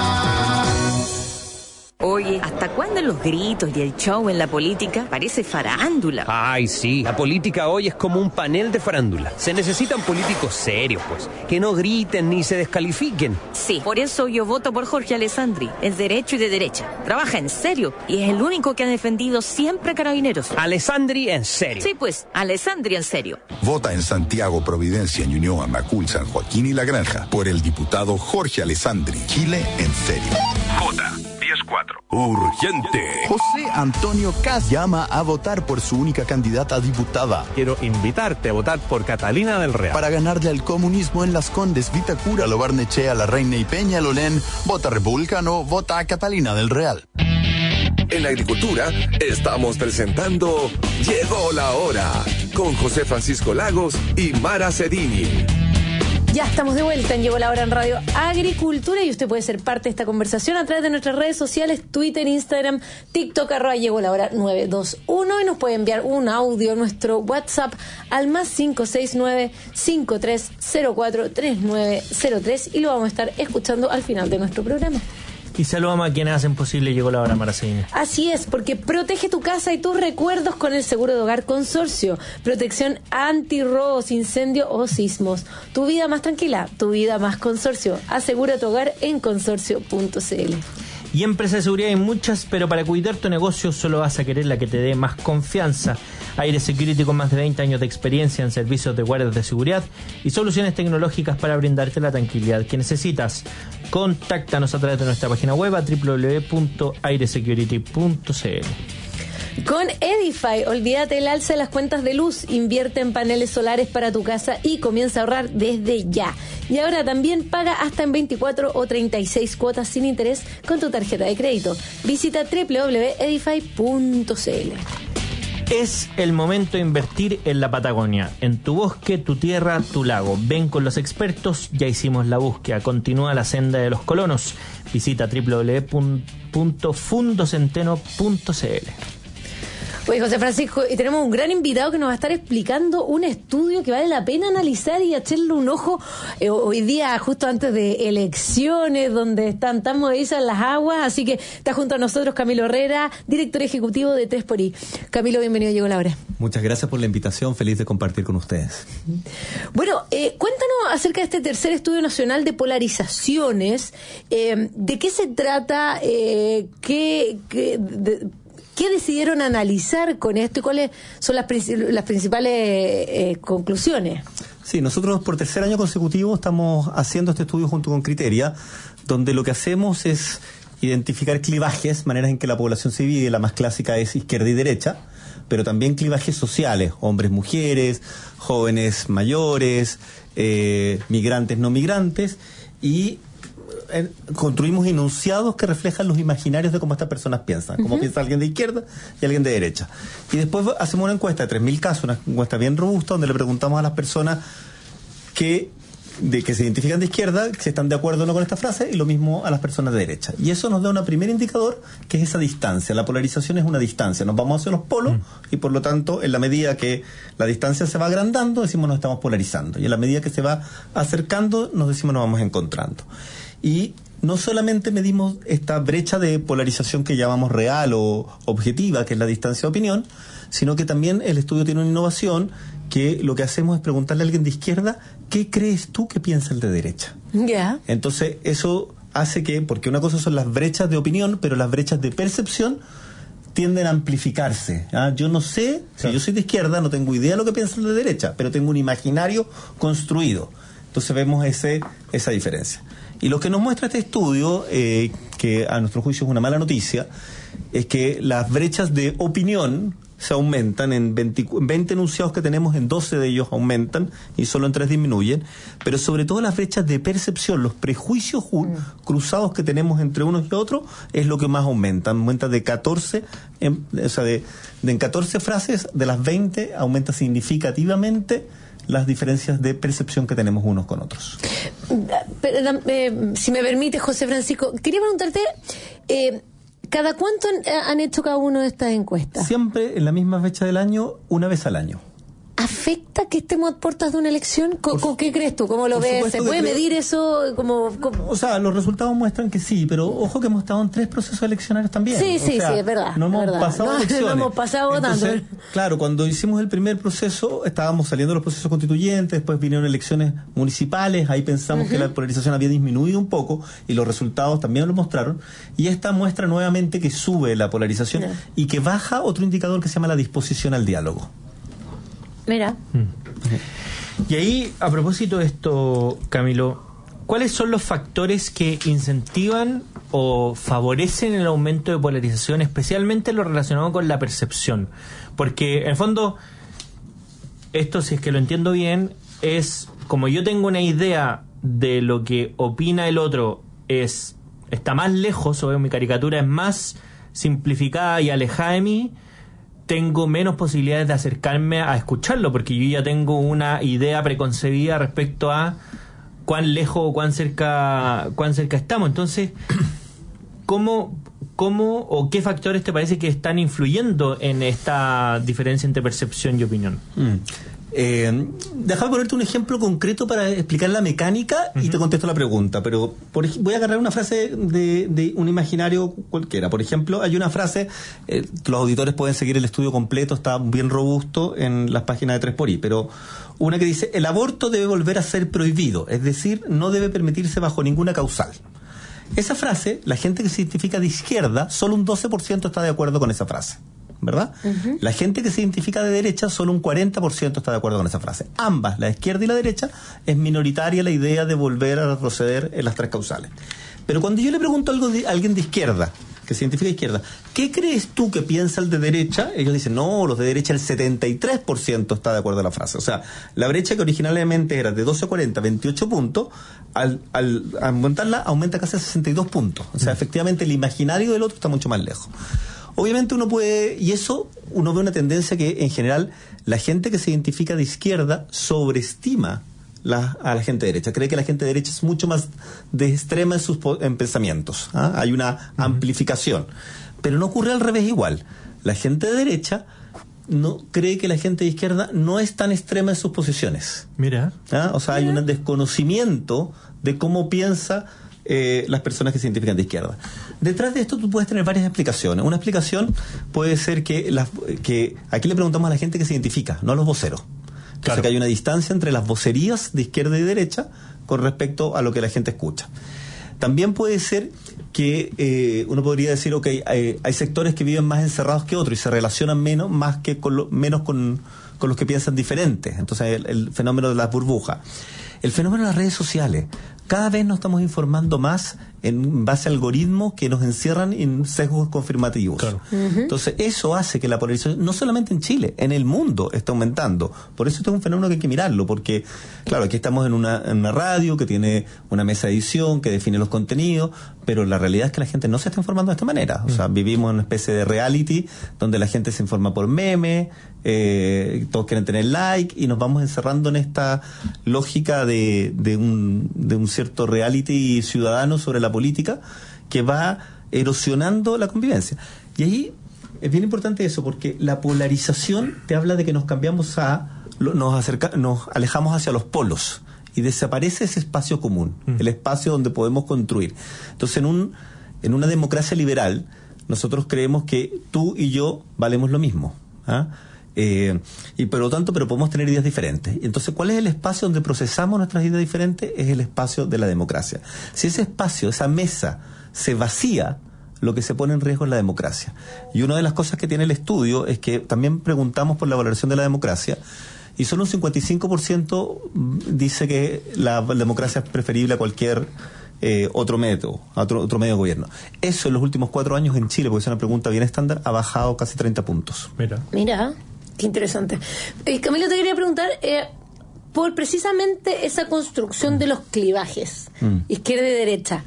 [SPEAKER 11] Oye, ¿hasta cuándo los gritos y el show en la política? Parece farándula.
[SPEAKER 12] Ay, sí, la política hoy es como un panel de farándula. Se necesitan políticos serios, pues, que no griten ni se descalifiquen.
[SPEAKER 11] Sí, por eso yo voto por Jorge Alessandri. Es derecho y de derecha. Trabaja en serio y es el único que ha defendido siempre a Carabineros.
[SPEAKER 12] Alessandri en serio.
[SPEAKER 11] Sí, pues, Alessandri en serio.
[SPEAKER 13] Vota en Santiago, Providencia, Ñuñoa, Macul, San Joaquín y La Granja por el diputado Jorge Alessandri. Chile en serio.
[SPEAKER 14] Vota 10-4.
[SPEAKER 15] Urgente.
[SPEAKER 16] José Antonio Kast llama a votar por su única candidata a diputada.
[SPEAKER 10] Quiero invitarte a votar por Catalina del Real.
[SPEAKER 16] Para ganarle al comunismo en Las Condes, Vitacura, Lo Barnechea, La Reina y Peña, Lolén, vota republicano, vota a Catalina del Real.
[SPEAKER 1] En la agricultura estamos presentando Llegó la Hora con José Francisco Lagos y Mara Cedini.
[SPEAKER 3] Ya estamos de vuelta en Llegó la Hora en Radio Agricultura y usted puede ser parte de esta conversación a través de nuestras redes sociales, Twitter, Instagram, TikTok, @Llegó la Hora 921 y nos puede enviar un audio a nuestro WhatsApp al más 569-5304-3903 y lo vamos a estar escuchando al final de nuestro programa.
[SPEAKER 2] Y saludamos a quienes hacen posible Llegó la Hora, Maracini.
[SPEAKER 3] Así es, porque protege tu casa y tus recuerdos con el seguro de hogar Consorcio. Protección anti-robos, incendio o sismos. Tu vida más tranquila, tu vida más Consorcio. Asegura tu hogar en consorcio.cl.
[SPEAKER 2] Y empresas de seguridad hay muchas, pero para cuidar tu negocio solo vas a querer la que te dé más confianza. Aire Security, con más de 20 años de experiencia en servicios de guardias de seguridad y soluciones tecnológicas para brindarte la tranquilidad que necesitas. Contáctanos a través de nuestra página web a www.airesecurity.cl.
[SPEAKER 3] Con Edify, olvídate el alza de las cuentas de luz, invierte en paneles solares para tu casa y comienza a ahorrar desde ya. Y ahora también paga hasta en 24 o 36 cuotas sin interés con tu tarjeta de crédito. Visita www.edify.cl.
[SPEAKER 2] Es el momento de invertir en la Patagonia, en tu bosque, tu tierra, tu lago. Ven con los expertos, ya hicimos la búsqueda. Continúa la senda de los colonos. Visita www.fundocenteno.cl.
[SPEAKER 3] Oye, José Francisco, y tenemos un gran invitado que nos va a estar explicando un estudio que vale la pena analizar y echarle un ojo hoy día, justo antes de elecciones, donde están tan movedizas las aguas. Así que está junto a nosotros Camilo Herrera, director ejecutivo de 3xI. Camilo, bienvenido, llegó la hora.
[SPEAKER 15] Muchas gracias por la invitación, feliz de compartir con ustedes.
[SPEAKER 3] Bueno, cuéntanos acerca de este tercer estudio nacional de polarizaciones. ¿De qué se trata? ¿Qué decidieron analizar con esto y cuáles son las principales conclusiones?
[SPEAKER 15] Sí, nosotros por tercer año consecutivo estamos haciendo este estudio junto con Criteria, donde lo que hacemos es identificar clivajes, maneras en que la población se divide. La más clásica es izquierda y derecha, pero también clivajes sociales, hombres, mujeres, jóvenes, mayores, migrantes, no migrantes, y construimos enunciados que reflejan los imaginarios de cómo estas personas piensan, cómo piensa alguien de izquierda y alguien de derecha. Y después hacemos una encuesta de 3.000 casos, una encuesta bien robusta, donde le preguntamos a las personas que se identifican de izquierda, si están de acuerdo o no con esta frase, y lo mismo a las personas de derecha. Y eso nos da un primer indicador, que es esa distancia. La polarización es una distancia. Nos vamos hacia los polos y, por lo tanto, en la medida que la distancia se va agrandando, decimos nos estamos polarizando. Y en la medida que se va acercando, nos decimos nos vamos encontrando. Y no solamente medimos esta brecha de polarización que llamamos real o objetiva, que es la distancia de opinión, sino que también el estudio tiene una innovación, que lo que hacemos es preguntarle a alguien de izquierda, ¿qué crees tú que piensa el de derecha?
[SPEAKER 3] Yeah.
[SPEAKER 15] Entonces eso hace que, porque una cosa son las brechas de opinión, pero las brechas de percepción tienden a amplificarse. Yo no sé, si yo soy de izquierda, no tengo idea de lo que piensa el de derecha, pero tengo un imaginario construido. Entonces vemos esa diferencia. Y lo que nos muestra este estudio, que a nuestro juicio es una mala noticia, es que las brechas de opinión se aumentan. En 20 enunciados que tenemos, en 12 de ellos aumentan y solo en 3 disminuyen, pero sobre todo las brechas de percepción, los prejuicios cruzados que tenemos entre unos y otros, es lo que más aumenta de 14, en 14 frases de las 20 aumenta significativamente las diferencias de percepción que tenemos unos con otros.
[SPEAKER 3] Si me permite, José Francisco, quería preguntarte, ¿cada cuánto han hecho cada uno de estas encuestas?
[SPEAKER 15] Siempre en la misma fecha del año, una vez al año.
[SPEAKER 3] ¿Afecta que estemos a puertas de una elección? ¿Qué crees tú? ¿Cómo lo ves? ¿Se puede medir eso?
[SPEAKER 15] O sea, los resultados muestran que sí, pero ojo que hemos estado en 3 procesos eleccionarios también.
[SPEAKER 3] Sí, sí, es verdad.
[SPEAKER 15] No hemos pasado elecciones.
[SPEAKER 3] No hemos pasado votando.
[SPEAKER 15] Entonces, claro, cuando hicimos el primer proceso, estábamos saliendo de los procesos constituyentes, después vinieron elecciones municipales, ahí pensamos que la polarización había disminuido un poco, y los resultados también lo mostraron, y esta muestra nuevamente que sube la polarización y que baja otro indicador que se llama la disposición al diálogo.
[SPEAKER 3] Mira.
[SPEAKER 2] Y ahí, a propósito de esto, Camilo, ¿cuáles son los factores que incentivan o favorecen el aumento de polarización, especialmente lo relacionado con la percepción? Porque, en el fondo, esto, si es que lo entiendo bien, es como yo tengo una idea de lo que opina el otro, está más lejos, o mi caricatura es más simplificada y alejada de mí, tengo menos posibilidades de acercarme a escucharlo, porque yo ya tengo una idea preconcebida respecto a cuán lejos o cuán cerca estamos. Entonces, ¿cómo o qué factores te parece que están influyendo en esta diferencia entre percepción y opinión?
[SPEAKER 15] Déjame ponerte un ejemplo concreto para explicar la mecánica y te contesto la pregunta, pero voy a agarrar una frase de un imaginario cualquiera. Por ejemplo, hay una frase, los auditores pueden seguir el estudio completo, está bien robusto en las páginas de 3xI, pero una que dice: el aborto debe volver a ser prohibido, es decir, no debe permitirse bajo ninguna causal. Esa frase, la gente que se identifica de izquierda, solo un 12% está de acuerdo con esa frase, ¿verdad? La gente que se identifica de derecha, solo un 40% está de acuerdo con esa frase. Ambas, la izquierda y la derecha, es minoritaria la idea de volver a retroceder en las tres causales. Pero cuando yo le pregunto a alguien de izquierda, que se identifica de izquierda, ¿qué crees tú que piensa el de derecha? Ellos dicen, no, los de derecha el 73% está de acuerdo a la frase. O sea, la brecha que originalmente era de 12 a 40, 28 puntos, al aumentarla, aumenta casi a 62 puntos. O sea, efectivamente el imaginario del otro está mucho más lejos. Obviamente uno puede, y eso uno ve una tendencia que en general la gente que se identifica de izquierda sobreestima a la gente derecha. Cree que la gente derecha es mucho más de extrema en pensamientos. Hay una amplificación. Pero no ocurre al revés igual. La gente de derecha no cree que la gente de izquierda no es tan extrema en sus posiciones.
[SPEAKER 2] Mira.
[SPEAKER 15] O sea, hay un desconocimiento de cómo piensa las personas que se identifican de izquierda. Detrás de esto tú puedes tener varias explicaciones. Una explicación puede ser que aquí le preguntamos a la gente que se identifica, no a los voceros. Entonces, que hay una distancia entre las vocerías de izquierda y derecha con respecto a lo que la gente escucha. También puede ser que uno podría decir, hay sectores que viven más encerrados que otros y se relacionan menos con los que piensan diferentes. Entonces, el fenómeno de las burbujas. El fenómeno de las redes sociales. Cada vez nos estamos informando más en base a algoritmos que nos encierran en sesgos confirmativos. Claro. Entonces, eso hace que la polarización, no solamente en Chile, en el mundo está aumentando. Por eso esto es un fenómeno que hay que mirarlo, porque, claro, aquí estamos en una radio que tiene una mesa de edición, que define los contenidos, pero la realidad es que la gente no se está informando de esta manera. O sea, vivimos en una especie de reality donde la gente se informa por meme, todos quieren tener like, y nos vamos encerrando en esta lógica de un cierto reality ciudadano sobre la política que va erosionando la convivencia. Y ahí es bien importante eso, porque la polarización te habla de que nos cambiamos nos alejamos hacia los polos y desaparece ese espacio común, el espacio donde podemos construir. Entonces, en una democracia liberal, nosotros creemos que tú y yo valemos lo mismo, y por lo tanto, pero podemos tener ideas diferentes. Entonces, ¿cuál es el espacio donde procesamos nuestras ideas diferentes? Es el espacio de la democracia. Si ese espacio, esa mesa, se vacía, lo que se pone en riesgo es la democracia. Y una de las cosas que tiene el estudio es que también preguntamos por la valoración de la democracia, y solo un 55% dice que la democracia es preferible a cualquier otro método, otro medio de gobierno. Eso en los últimos 4 años en Chile, porque es una pregunta bien estándar, ha bajado casi 30 puntos.
[SPEAKER 3] Mira, qué interesante. Camilo, te quería preguntar por precisamente esa construcción de los clivajes, izquierda y derecha.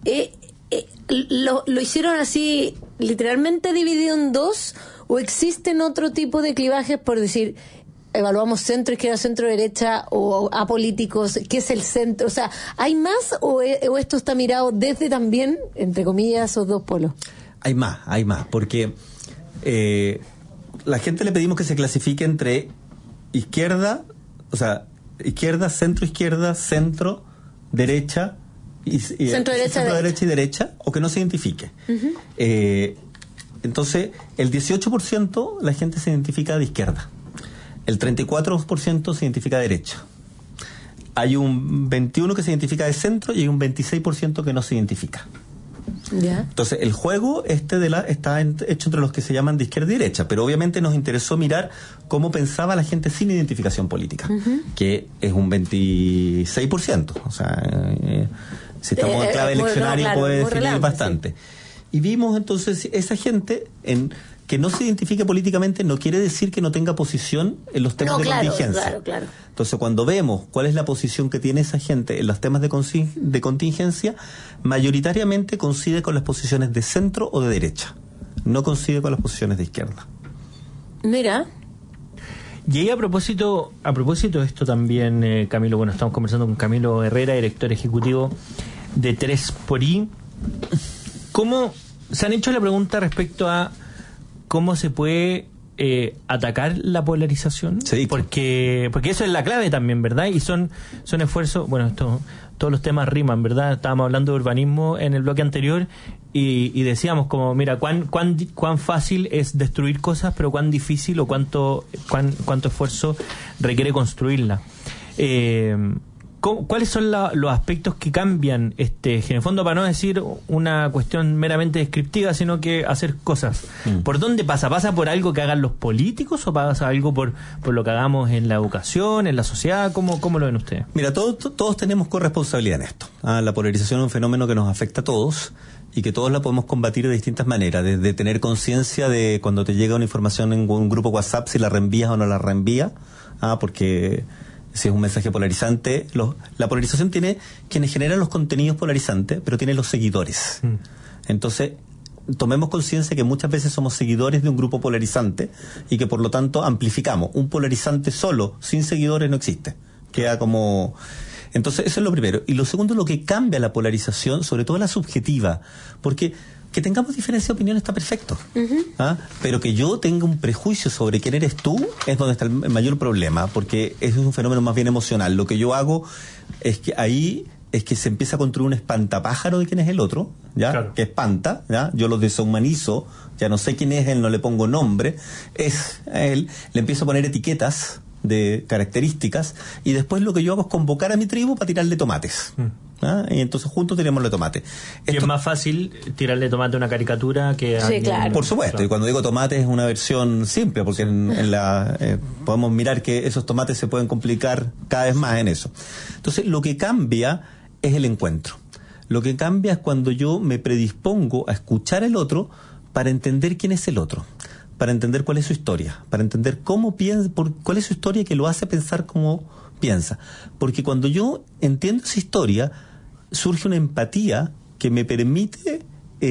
[SPEAKER 3] ¿Lo hicieron así literalmente dividido en dos, o existen otro tipo de clivajes, por decir, evaluamos centro izquierda, centro derecha, o apolíticos? ¿Qué es el centro? O sea, ¿hay más o esto está mirado desde también, entre comillas, esos dos polos?
[SPEAKER 15] Hay más, porque la gente le pedimos que se clasifique entre izquierda, o sea, izquierda, centro, derecha, centro derecha y derecha, o que no se identifique. Entonces, el 18% la gente se identifica de izquierda. El 34% se identifica de derecha. Hay un 21% que se identifica de centro y hay un 26% que no se identifica. ¿Ya? Entonces, el juego está hecho entre los que se llaman de izquierda y derecha, pero obviamente nos interesó mirar cómo pensaba la gente sin identificación política, que es un 26%. O sea, si estamos en clave eleccionaria puede definir relevante, bastante. Sí. Y vimos entonces esa gente que no se identifique políticamente no quiere decir que no tenga posición en los temas de contingencia. Claro. Entonces, cuando vemos cuál es la posición que tiene esa gente en los temas de contingencia, mayoritariamente coincide con las posiciones de centro o de derecha. No coincide con las posiciones de izquierda.
[SPEAKER 3] Mira.
[SPEAKER 2] Y ahí a propósito de esto también, Camilo, bueno, estamos conversando con Camilo Herrera, director ejecutivo de 3xI. ¿Cómo se han hecho la pregunta respecto a cómo se puede atacar la polarización? Sí. Porque eso es la clave también, ¿verdad? Y son esfuerzos, bueno, todos los temas riman, ¿verdad? Estábamos hablando de urbanismo en el bloque anterior y decíamos como, mira, cuán fácil es destruir cosas, pero cuán difícil o cuánto esfuerzo requiere construirla. ¿cuáles son los aspectos que cambian, que en el fondo, para no decir una cuestión meramente descriptiva, sino que hacer cosas? ¿Por dónde pasa? ¿Pasa por algo que hagan los políticos o pasa algo por lo que hagamos en la educación, en la sociedad? ¿Cómo lo ven ustedes?
[SPEAKER 15] Mira, todos tenemos corresponsabilidad en esto. La polarización es un fenómeno que nos afecta a todos y que todos la podemos combatir de distintas maneras, desde tener conciencia de cuando te llega una información en un grupo WhatsApp, si la reenvías o no la reenvías, porque si es un mensaje polarizante. La polarización tiene quienes generan los contenidos polarizantes, pero tiene los seguidores. Entonces, tomemos conciencia que muchas veces somos seguidores de un grupo polarizante y que por lo tanto amplificamos. Un polarizante solo, sin seguidores, no existe. Queda como... Entonces, eso es lo primero. Y lo segundo, lo que cambia la polarización, sobre todo la subjetiva, porque que tengamos diferencia de opinión está perfecto. Pero que yo tenga un prejuicio sobre quién eres tú es donde está el mayor problema, porque eso es un fenómeno más bien emocional. Lo que yo hago es que ahí es que se empieza a construir un espantapájaro de quién es el otro, ¿ya? Claro. Que espanta, ¿ya? Yo lo deshumanizo, ya no sé quién es él, no le pongo nombre, es a él, le empiezo a poner etiquetas de características y después lo que yo hago es convocar a mi tribu para tirarle tomates. Y entonces juntos tirémosle tomate.
[SPEAKER 2] Y es más fácil tirarle tomate a una caricatura que a...
[SPEAKER 3] Sí, claro.
[SPEAKER 15] Por supuesto, claro. Y cuando digo tomate es una versión simple, porque podemos mirar que esos tomates se pueden complicar cada vez más en eso. Entonces lo que cambia es el encuentro. Lo que cambia es cuando yo me predispongo a escuchar al otro para entender quién es el otro, para entender cuál es su historia, para entender cómo piensa, cuál es su historia que lo hace pensar como piensa. Porque cuando yo entiendo esa historia, surge una empatía que me permite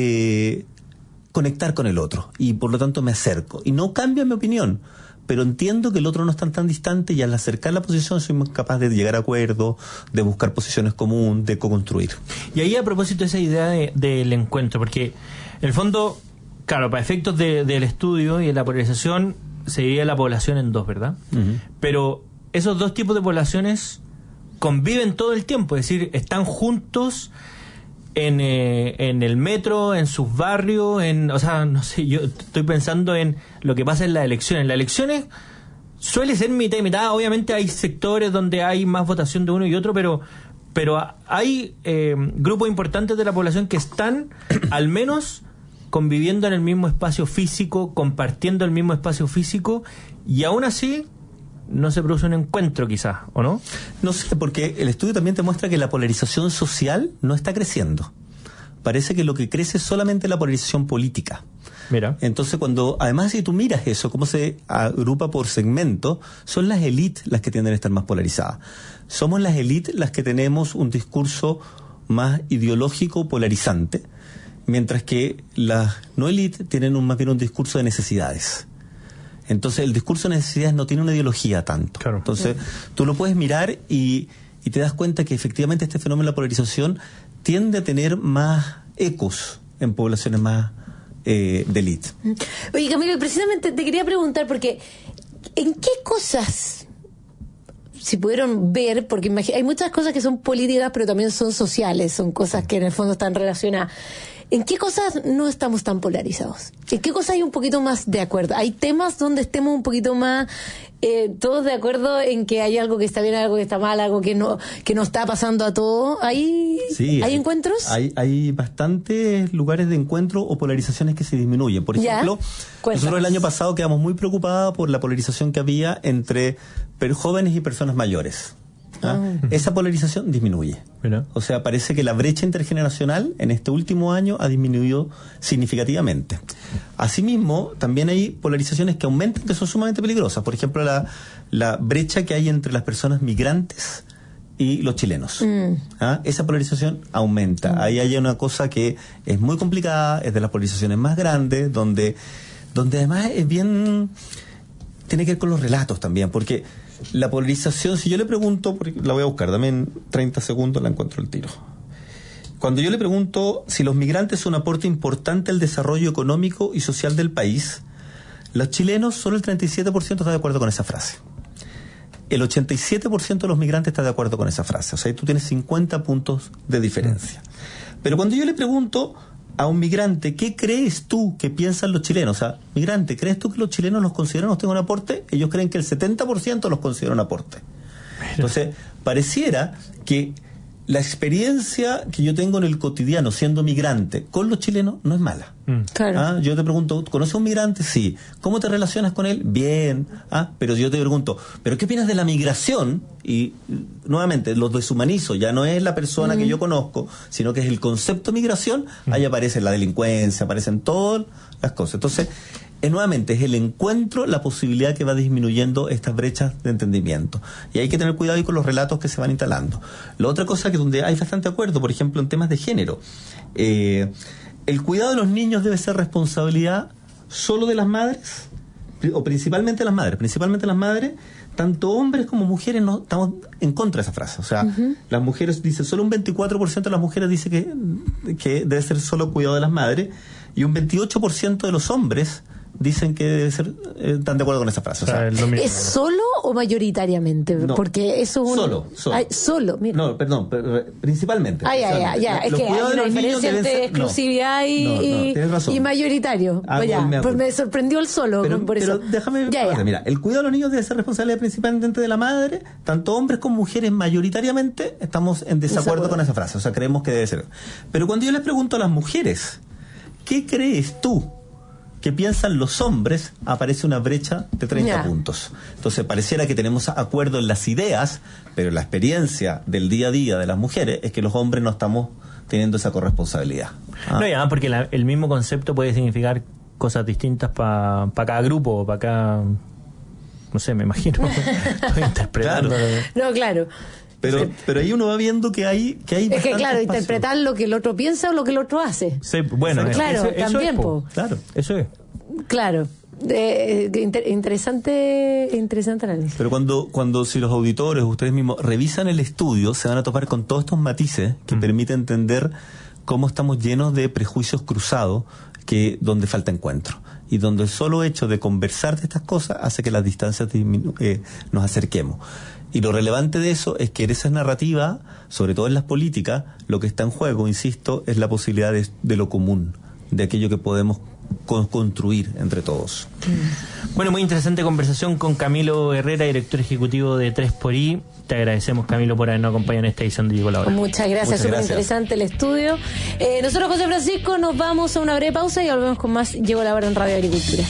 [SPEAKER 15] conectar con el otro y por lo tanto me acerco. Y no cambia mi opinión, pero entiendo que el otro no está tan distante y al acercar la posición soy más capaz de llegar a acuerdos, de buscar posiciones comunes, de co-construir.
[SPEAKER 2] Y ahí a propósito de esa idea del encuentro, porque en el fondo, claro, para efectos del estudio y de la polarización se divide la población en dos, ¿verdad? Pero esos dos tipos de poblaciones conviven todo el tiempo, es decir, están juntos en el metro, en sus barrios, o sea, no sé, yo estoy pensando en lo que pasa en las elecciones. En las elecciones suele ser mitad y mitad, obviamente hay sectores donde hay más votación de uno y otro, pero hay grupos importantes de la población que están al menos conviviendo en el mismo espacio físico, compartiendo el mismo espacio físico, y aún así no se produce un encuentro quizás, ¿o no?
[SPEAKER 15] No sé, porque el estudio también te muestra que la polarización social no está creciendo. Parece que lo que crece es solamente la polarización política.
[SPEAKER 2] Mira.
[SPEAKER 15] Entonces, además si tú miras eso, cómo se agrupa por segmento, son las élites las que tienden a estar más polarizadas. Somos las élites las que tenemos un discurso más ideológico polarizante, mientras que las no élites tienen más bien un discurso de necesidades. Entonces el discurso de necesidades no tiene una ideología tanto. Claro. Entonces tú lo puedes mirar y te das cuenta que efectivamente este fenómeno de la polarización tiende a tener más ecos en poblaciones más de élite.
[SPEAKER 3] Oye, Camilo, precisamente te quería preguntar, porque ¿en qué cosas, si pudieron ver, porque hay muchas cosas que son políticas pero también son sociales, son cosas que en el fondo están relacionadas, ¿en qué cosas no estamos tan polarizados? ¿En qué cosas hay un poquito más de acuerdo? ¿Hay temas donde estemos un poquito más todos de acuerdo en que hay algo que está bien, algo que está mal, algo que no está pasando a todos? ¿Hay encuentros?
[SPEAKER 15] Hay bastantes lugares de encuentro o polarizaciones que se disminuyen. Por ejemplo, nosotros el año pasado quedamos muy preocupados por la polarización que había entre jóvenes y personas mayores. Esa polarización disminuye. ¿Mira? O sea, parece que la brecha intergeneracional en este último año ha disminuido significativamente. Asimismo, también hay polarizaciones que aumentan, que son sumamente peligrosas. Por ejemplo, la brecha que hay entre las personas migrantes y los chilenos. Esa polarización aumenta. Ahí hay una cosa que es muy complicada, es de las polarizaciones más grandes, donde además es bien... tiene que ver con los relatos también, porque la polarización, si yo le pregunto, la voy a buscar, dame en 30 segundos, la encuentro al tiro. Cuando yo le pregunto si los migrantes son un aporte importante al desarrollo económico y social del país, los chilenos, solo el 37% está de acuerdo con esa frase. El 87% de los migrantes está de acuerdo con esa frase. O sea, tú tienes 50 puntos de diferencia. Pero cuando yo le pregunto a un migrante, ¿qué crees tú que piensan los chilenos? O sea, migrante, ¿crees tú que los chilenos los consideran ustedes un aporte? Ellos creen que el 70% los considera un aporte. Entonces, pareciera que la experiencia que yo tengo en el cotidiano siendo migrante con los chilenos no es mala.
[SPEAKER 3] Claro.
[SPEAKER 15] Yo te pregunto, ¿conoces a un migrante? Sí. ¿Cómo te relacionas con él? Bien. Pero yo te pregunto, ¿pero qué opinas de la migración? Y nuevamente, los deshumanizo, ya no es la persona que yo conozco, sino que es el concepto migración. Ahí aparece la delincuencia, aparecen todas las cosas. Entonces, nuevamente, es el encuentro, la posibilidad que va disminuyendo estas brechas de entendimiento. Y hay que tener cuidado ahí con los relatos que se van instalando. La otra cosa que donde hay bastante acuerdo, por ejemplo, en temas de género. El cuidado de los niños debe ser responsabilidad solo de las madres, o principalmente las madres, tanto hombres como mujeres. No estamos en contra de esa frase. O sea, las mujeres, dice, solo un 24% de las mujeres dice que debe ser solo cuidado de las madres, y un 28% de los hombres dicen que debe ser, están de acuerdo con esa frase. O sea,
[SPEAKER 3] ¿es solo o mayoritariamente?
[SPEAKER 15] No,
[SPEAKER 3] porque eso es un...
[SPEAKER 15] Solo.
[SPEAKER 3] Mira.
[SPEAKER 15] No, perdón, principalmente.
[SPEAKER 3] Ya. Es que hay una diferencia entre exclusividad y mayoritario. Pues me sorprendió el solo. Por eso.
[SPEAKER 15] Pero déjame... Mira, el cuidado de los niños debe ser responsabilidad principalmente de la madre. Tanto hombres como mujeres mayoritariamente estamos en desacuerdo con esa frase. O sea, creemos que debe ser. Pero cuando yo les pregunto a las mujeres, ¿qué crees tú que piensan los hombres? Aparece una brecha de 30 puntos. Entonces pareciera que tenemos acuerdo en las ideas, pero la experiencia del día a día de las mujeres es que los hombres no estamos teniendo esa corresponsabilidad.
[SPEAKER 2] No, porque el mismo concepto puede significar cosas distintas para cada grupo, para cada... No sé, me imagino. Estoy interpretando.
[SPEAKER 3] Claro.
[SPEAKER 15] Pero ahí uno va viendo que hay
[SPEAKER 3] es que claro,
[SPEAKER 15] espacio.
[SPEAKER 3] interpretar lo que el otro piensa o lo que el otro hace.
[SPEAKER 2] Sí, bueno,
[SPEAKER 3] claro,
[SPEAKER 2] eso
[SPEAKER 3] también,
[SPEAKER 2] es, claro, eso es.
[SPEAKER 3] Claro. Interesante análisis.
[SPEAKER 15] Pero cuando si los auditores, ustedes mismos, revisan el estudio, se van a topar con todos estos matices que permiten entender cómo estamos llenos de prejuicios cruzados, donde falta encuentro. Y donde el solo hecho de conversar de estas cosas hace que las distancias nos acerquemos. Y lo relevante de eso es que en esa narrativa, sobre todo en las políticas, lo que está en juego, insisto, es la posibilidad de lo común, de aquello que podemos construir entre todos.
[SPEAKER 2] Bueno, muy interesante conversación con Camilo Herrera, director ejecutivo de 3xI. Te agradecemos, Camilo, por habernos acompañado en esta edición de Llegó la Hora.
[SPEAKER 3] Muchas gracias, súper interesante el estudio. Nosotros, José Francisco, nos vamos a una breve pausa y volvemos con más Llegó la Hora en Radio Agricultura.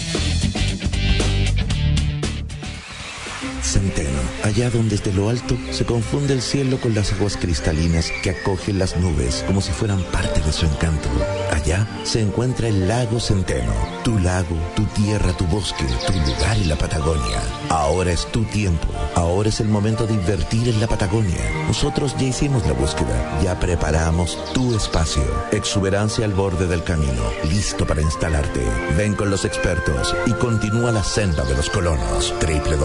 [SPEAKER 17] Centeno, allá donde desde lo alto se confunde el cielo con las aguas cristalinas que acogen las nubes como si fueran parte de su encanto. Allá se encuentra el lago Centeno, tu lago, tu tierra, tu bosque, tu lugar en la Patagonia. Ahora es tu tiempo, ahora es el momento de invertir en la Patagonia. Nosotros ya hicimos la búsqueda, ya preparamos tu espacio. Exuberancia al borde del camino, listo para instalarte. Ven con los expertos y continúa la senda de los colonos.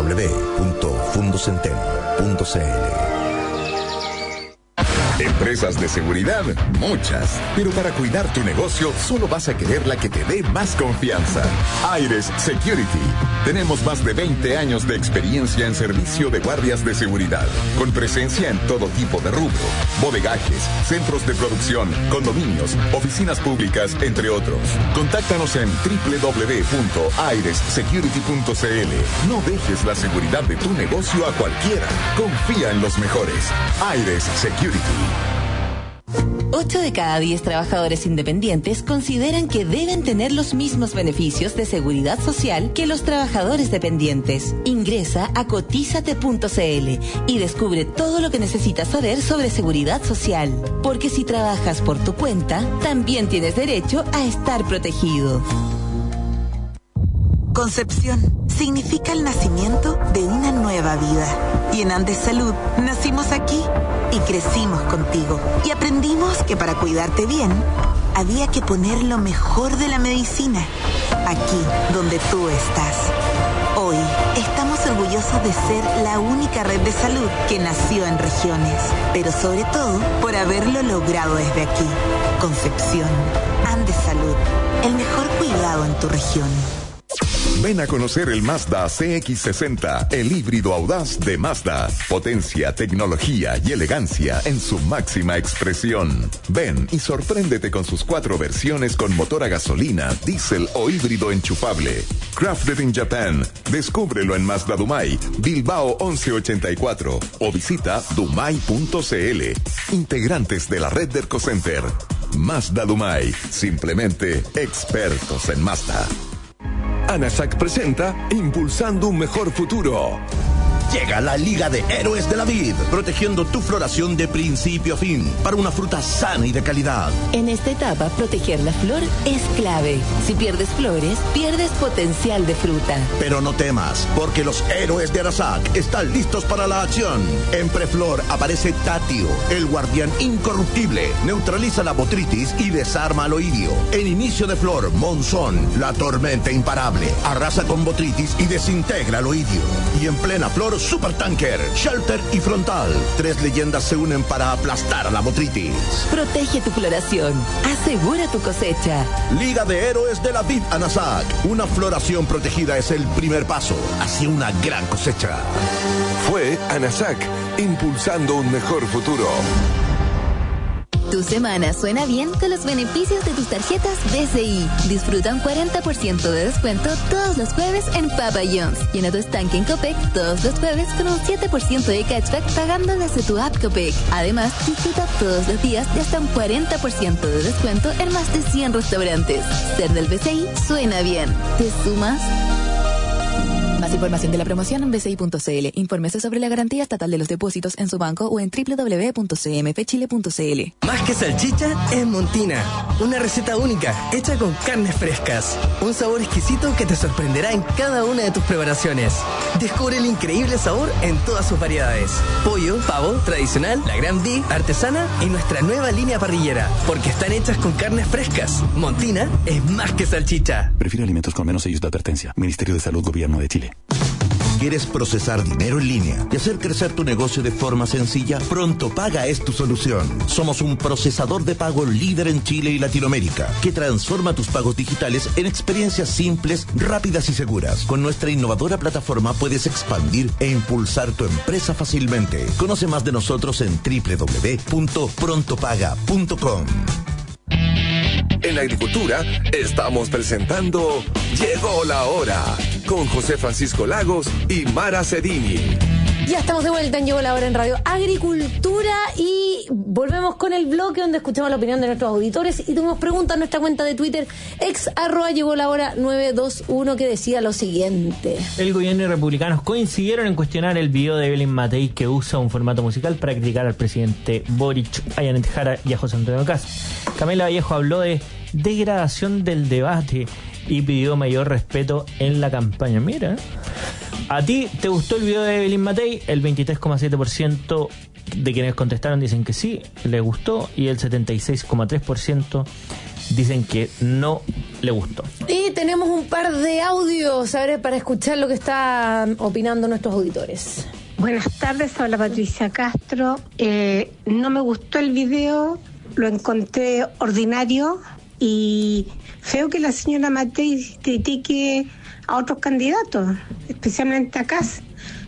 [SPEAKER 17] www.fundocenteno.cl.
[SPEAKER 7] Empresas de seguridad, muchas. Pero para cuidar tu negocio, solo vas a querer la que te dé más confianza. Aires Security. Tenemos más de 20 años de experiencia en servicio de guardias de seguridad, con presencia en todo tipo de rubro: bodegajes, centros de producción, condominios, oficinas públicas, entre otros. Contáctanos en www.airessecurity.cl. No dejes la seguridad de tu negocio a cualquiera. Confía en los mejores. Aires Security.
[SPEAKER 6] 8 de cada 10 trabajadores independientes consideran que deben tener los mismos beneficios de seguridad social que los trabajadores dependientes. Ingresa a cotizate.cl y descubre todo lo que necesitas saber sobre seguridad social. Porque si trabajas por tu cuenta, también tienes derecho a estar protegido.
[SPEAKER 18] Concepción significa el nacimiento de una nueva vida. Y en Andes Salud nacimos aquí y crecimos contigo. Y aprendimos que para cuidarte bien, había que poner lo mejor de la medicina aquí donde tú estás. Hoy estamos orgullosos de ser la única red de salud que nació en regiones, pero sobre todo por haberlo logrado desde aquí. Concepción, Andes Salud, el mejor cuidado en tu región.
[SPEAKER 7] Ven a conocer el Mazda CX-60, el híbrido audaz de Mazda. Potencia, tecnología y elegancia en su máxima expresión. Ven y sorpréndete con sus 4 versiones con motor a gasolina, diésel o híbrido enchufable. Crafted in Japan. Descúbrelo en Mazda Dumai, Bilbao 1184 o visita dumai.cl. Integrantes de la red de ErcoCenter. Mazda Dumai. Simplemente expertos en Mazda.
[SPEAKER 1] ANASAC presenta Impulsando un Mejor Futuro.
[SPEAKER 8] Llega la Liga de Héroes de la Vid, protegiendo tu floración de principio a fin, para una fruta sana y de calidad.
[SPEAKER 6] En esta etapa, proteger la flor es clave. Si pierdes flores, pierdes potencial de fruta.
[SPEAKER 8] Pero no temas, porque los héroes de ANASAC están listos para la acción. En Preflor aparece Tatio, el guardián incorruptible. Neutraliza la botritis y desarma al oidio. En inicio de flor, Monzón, la tormenta imparable. Arrasa con botritis y desintegra al oidio. Y en plena flor, Supertanker, Shelter y Frontal. 3 leyendas se unen para aplastar a la botritis.
[SPEAKER 6] Protege tu floración. Asegura tu cosecha.
[SPEAKER 8] Liga de Héroes de la Vid ANASAC. Una floración protegida es el primer paso hacia una gran cosecha.
[SPEAKER 1] Fue ANASAC, impulsando un mejor futuro.
[SPEAKER 19] Tu semana suena bien con los beneficios de tus tarjetas BCI. Disfruta un 40% de descuento todos los jueves en Papa John's. Llena tu estanque en Copec todos los jueves con un 7% de cashback pagando desde tu app Copec. Además, disfruta todos los días de hasta un 40% de descuento en más de 100 restaurantes. Ser del BCI suena bien. ¿Te sumas? Más información de la promoción en bci.cl. Infórmese sobre la garantía estatal de los depósitos en su banco o en www.cmfchile.cl.
[SPEAKER 20] Más que salchicha es Montina, una receta única hecha con carnes frescas, un sabor exquisito que te sorprenderá en cada una de tus preparaciones. Descubre el increíble sabor en todas sus variedades: pollo, pavo, tradicional, la Gran Big, artesana y nuestra nueva línea parrillera, porque están hechas con carnes frescas. Montina es más que salchicha.
[SPEAKER 21] Prefiere alimentos con menos sellos de advertencia. Ministerio de Salud, Gobierno de Chile.
[SPEAKER 8] ¿Quieres procesar dinero en línea y hacer crecer tu negocio de forma sencilla? Pronto Paga es tu solución. Somos un procesador de pago líder en Chile y Latinoamérica que transforma tus pagos digitales en experiencias simples, rápidas y seguras. Con nuestra innovadora plataforma puedes expandir e impulsar tu empresa fácilmente. Conoce más de nosotros en www.prontopaga.com.
[SPEAKER 1] En la agricultura estamos presentando Llegó la Hora con José Francisco Lagos y Mara Cedini.
[SPEAKER 3] Ya estamos de vuelta en Llegó la Hora en Radio Agricultura y volvemos con el bloque donde escuchamos la opinión de nuestros auditores y tuvimos preguntas en nuestra cuenta de Twitter @llegolahora921 que decía lo siguiente.
[SPEAKER 2] El gobierno y republicanos coincidieron en cuestionar el video de Evelyn Matei que usa un formato musical para criticar al presidente Boric, a Janet Jara y a José Antonio Kast. Camila Vallejo habló de degradación del debate y pidió mayor respeto en la campaña. Mira, ¿a ti te gustó el video de Evelyn Matei? El 23,7% de quienes contestaron dicen que sí, le gustó, y el 76,3% dicen que no le gustó.
[SPEAKER 3] Y tenemos un par de audios, a ver, para escuchar lo que están opinando nuestros auditores.
[SPEAKER 22] Buenas tardes, habla Patricia Castro. No me gustó el video, lo encontré ordinario y feo que la señora Matei critique a otros candidatos, especialmente a Kast.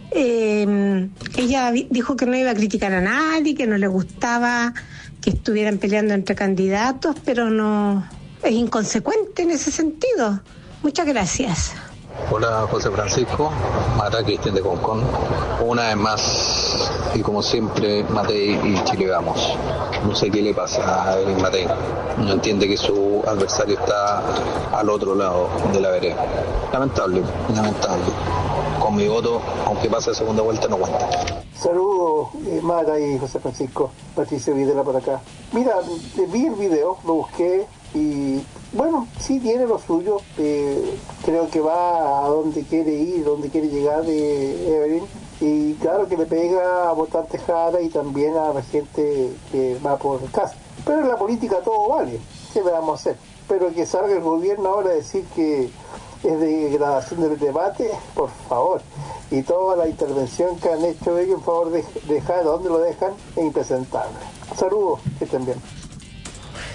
[SPEAKER 22] Ella dijo que no iba a criticar a nadie, que no le gustaba que estuvieran peleando entre candidatos, pero no es inconsecuente en ese sentido. Muchas gracias.
[SPEAKER 23] Hola José Francisco, Mara Cristian de Concón. Una vez más, y como siempre, Matei y Chile Vamos. No sé qué le pasa a Evelyn Matei. No entiende que su adversario está al otro lado de la vereda. Lamentable. Con mi voto, aunque pase a segunda vuelta, no cuenta.
[SPEAKER 24] Saludos, Mara y José Francisco. Patricio Videla por acá. Mira, vi el video, lo busqué y bueno, sí tiene lo suyo. Creo que va a donde quiere ir, donde quiere llegar de Evelyn. Y claro que le pega a votantes Jara y también a la gente que va por Kast. Pero en la política todo vale. ¿Qué le vamos a hacer? Pero que salga el gobierno ahora a decir que es degradación del debate, por favor. Y toda la intervención que han hecho ellos en favor de Jara, donde lo dejan, es impresentable. Saludos, que estén bien.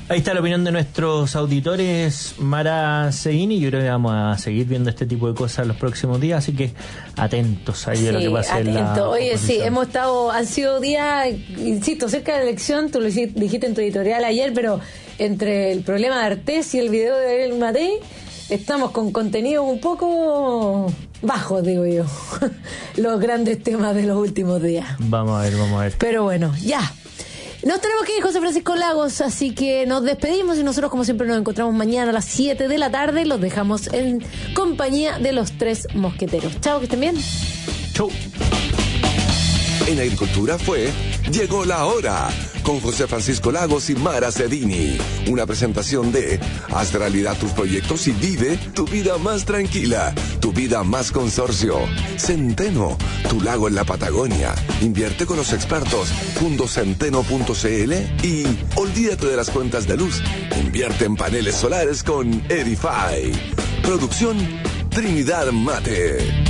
[SPEAKER 2] Ahí está la opinión de nuestros auditores, Mara Seguini. Yo creo que vamos a seguir viendo este tipo de cosas los próximos días, así que atentos ahí a lo que pase en la
[SPEAKER 3] Oye,
[SPEAKER 2] oposición.
[SPEAKER 3] sí, han sido días, insisto, cerca de la elección, tú lo dijiste en tu editorial ayer, pero entre el problema de Artés y el video de El Matei, estamos con contenidos un poco bajos, digo yo. Los grandes temas de los últimos días.
[SPEAKER 2] Vamos a ver.
[SPEAKER 3] Pero bueno, ya. Nos tenemos que ir, José Francisco Lagos, así que nos despedimos y nosotros, como siempre, nos encontramos mañana a las 7 de la tarde. Los dejamos en compañía de los 3 mosqueteros. Chao, que estén bien.
[SPEAKER 2] Chau.
[SPEAKER 1] En Agricultura fue Llegó la Hora, con José Francisco Lagos y Mara Cedini. Una presentación de Haz realidad tus proyectos y vive tu vida más tranquila, tu vida más consorcio. Centeno, tu lago en la Patagonia. Invierte con los expertos. Fundocenteno.cl y olvídate de las cuentas de luz. Invierte en paneles solares con Edify. Producción Trinidad Mate.